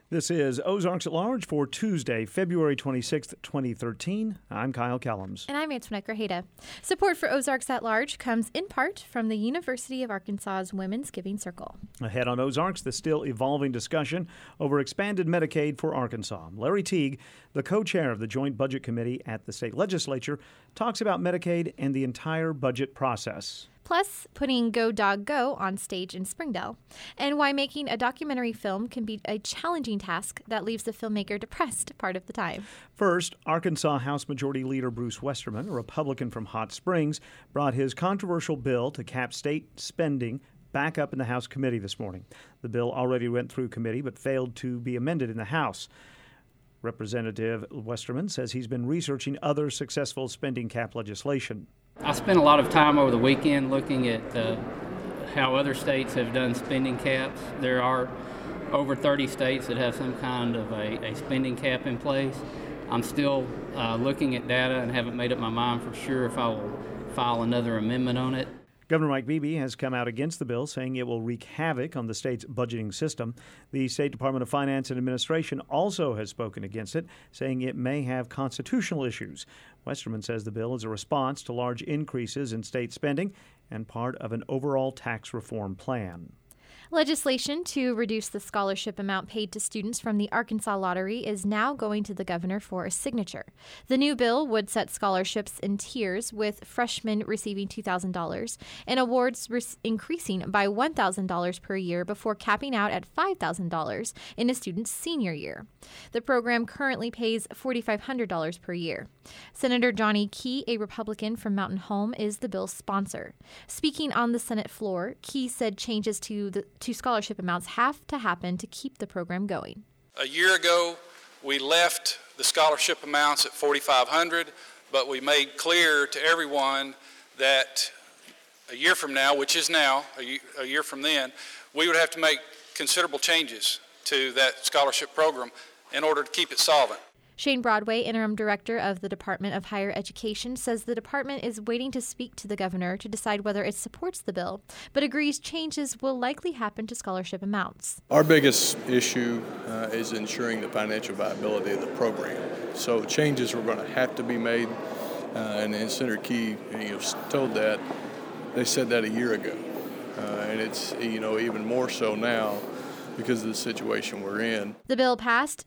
This is Ozarks at Large for Tuesday, February 26th, 2013. I'm Kyle Kellums. And I'm Antoinette Grajeda. Support for Ozarks at Large comes in part from the University of Arkansas's Women's Giving Circle. Ahead on Ozarks, the still evolving discussion over expanded Medicaid for Arkansas. Larry Teague, the co-chair of the Joint Budget Committee at the state legislature, talks about Medicaid and the entire budget process. Plus, putting Go Dog Go on stage in Springdale, and why making a documentary film can be a challenging task that leaves the filmmaker depressed part of the time. First, Arkansas House Majority Leader Bruce Westerman, a Republican from Hot Springs, brought his controversial bill to cap state spending back up in the House committee this morning. The bill already went through committee but failed to be amended in the House. Representative Westerman says he's been researching other successful spending cap legislation. I spent a lot of time over the weekend looking at how other states have done spending caps. There are over 30 states that have some kind of a spending cap in place. I'm still looking at data and haven't made up my mind for sure if I will file another amendment on it. Governor Mike Beebe has come out against the bill, saying it will wreak havoc on the state's budgeting system. The State Department of Finance and Administration also has spoken against it, saying it may have constitutional issues. Westerman says the bill is a response to large increases in state spending and part of an overall tax reform plan. Legislation to reduce the scholarship amount paid to students from the Arkansas Lottery is now going to the governor for a signature. The new bill would set scholarships in tiers, with freshmen receiving $2,000 and awards increasing by $1,000 per year before capping out at $5,000 in a student's senior year. The program currently pays $4,500 per year. Senator Johnny Key, a Republican from Mountain Home, is the bill's sponsor. Speaking on the Senate floor, Key said changes to scholarship amounts have to happen to keep the program going. A year ago, we left the scholarship amounts at $4,500, but we made clear to everyone that a year from now, which is now, a year from then, we would have to make considerable changes to that scholarship program in order to keep it solvent. Shane Broadway, interim director of the Department of Higher Education, says the department is waiting to speak to the governor to decide whether it supports the bill, but agrees changes will likely happen to scholarship amounts. Our biggest issue is ensuring the financial viability of the program. So changes were going to have to be made, and Senator Key told that. They said that a year ago, and it's even more so now, because of the situation we're in. The bill passed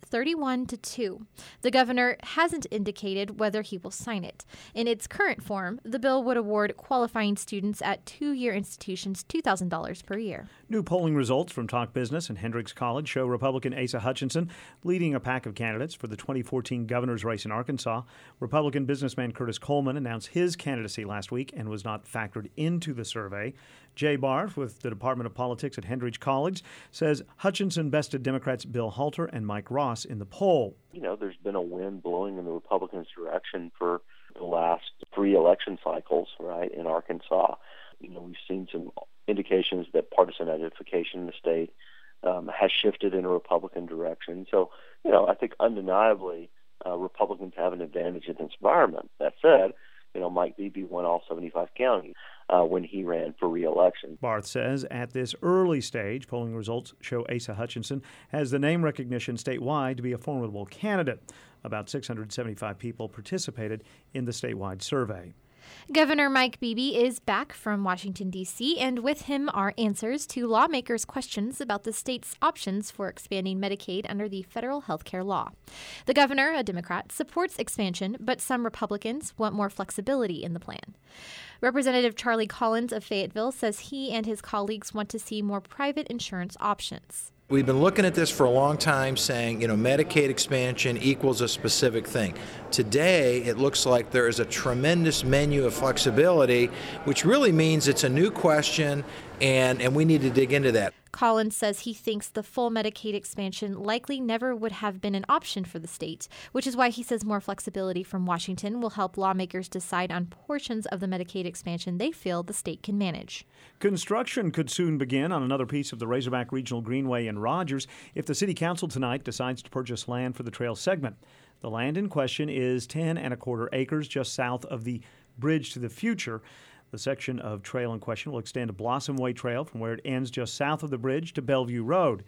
31-2. The governor hasn't indicated whether he will sign it. In its current form, the bill would award qualifying students at two-year institutions $2,000 per year. New polling results from Talk Business and Hendrix College show Republican Asa Hutchinson leading a pack of candidates for the 2014 governor's race in Arkansas. Republican businessman Curtis Coleman announced his candidacy last week and was not factored into the survey. Jay Barth with the Department of Politics at Hendrix College says Hutchinson bested Democrats Bill Halter and Mike Ross in the poll. There's been a wind blowing in the Republicans' direction for the last 3 election cycles, right, in Arkansas. We've seen some indications that partisan identification in the state has shifted in a Republican direction. So, I think undeniably Republicans have an advantage in this environment. That said, Mike Beebe won all 75 counties when he ran for re-election. Barth says at this early stage, polling results show Asa Hutchinson has the name recognition statewide to be a formidable candidate. About 675 people participated in the statewide survey. Governor Mike Beebe is back from Washington, D.C., and with him are answers to lawmakers' questions about the state's options for expanding Medicaid under the federal health care law. The governor, a Democrat, supports expansion, but some Republicans want more flexibility in the plan. Representative Charlie Collins of Fayetteville says he and his colleagues want to see more private insurance options. We've been looking at this for a long time, saying, Medicaid expansion equals a specific thing. Today, it looks like there is a tremendous menu of flexibility, which really means it's a new question, and we need to dig into that. Collins says he thinks the full Medicaid expansion likely never would have been an option for the state, which is why he says more flexibility from Washington will help lawmakers decide on portions of the Medicaid expansion they feel the state can manage. Construction could soon begin on another piece of the Razorback Regional Greenway in Rogers if the City Council tonight decides to purchase land for the trail segment. The land in question is 10 1/4 acres just south of the Bridge to the Future. The section of trail in question will extend to Blossom Way Trail from where it ends just south of the bridge to Bellevue Road.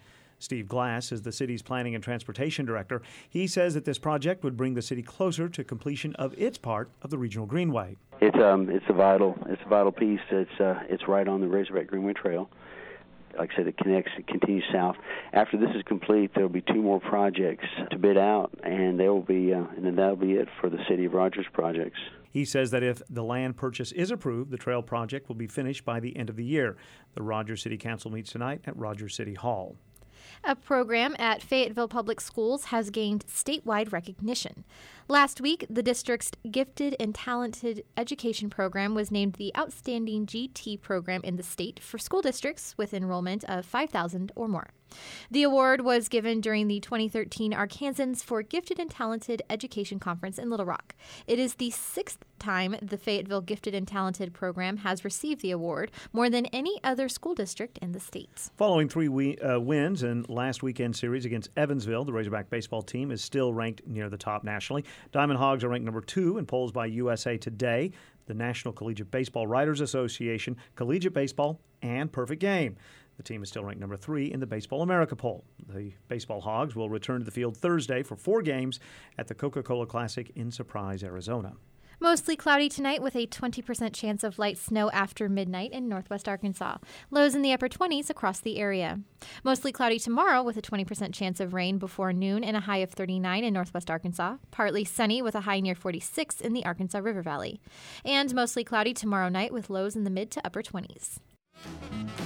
Steve Glass is the city's planning and transportation director. He says that this project would bring the city closer to completion of its part of the Regional Greenway. It's a vital piece. It's right on the Razorback Greenway Trail. Like I said, it continues south. After this is complete, there will be 2 more projects to bid out, and they will be, and then that'll be it for the City of Rogers projects. He says that if the land purchase is approved, the trail project will be finished by the end of the year. The Rogers City Council meets tonight at Rogers City Hall. A program at Fayetteville Public Schools has gained statewide recognition. Last week, the district's Gifted and Talented Education Program was named the Outstanding GT program in the state for school districts with enrollment of 5,000 or more. The award was given during the 2013 Arkansans for Gifted and Talented Education Conference in Little Rock. It is the 6th time the Fayetteville Gifted and Talented program has received the award, more than any other school district in the state. Following 3 wins in last weekend's series against Evansville, the Razorback baseball team is still ranked near the top nationally. Diamond Hogs are ranked number 2 in polls by USA Today, the National Collegiate Baseball Writers Association, Collegiate Baseball, and Perfect Game. The team is still ranked number 3 in the Baseball America poll. The Baseball Hogs will return to the field Thursday for 4 games at the Coca-Cola Classic in Surprise, Arizona. Mostly cloudy tonight with a 20% chance of light snow after midnight in northwest Arkansas. Lows in the upper 20s across the area. Mostly cloudy tomorrow with a 20% chance of rain before noon and a high of 39 in northwest Arkansas. Partly sunny with a high near 46 in the Arkansas River Valley. And mostly cloudy tomorrow night with lows in the mid to upper 20s.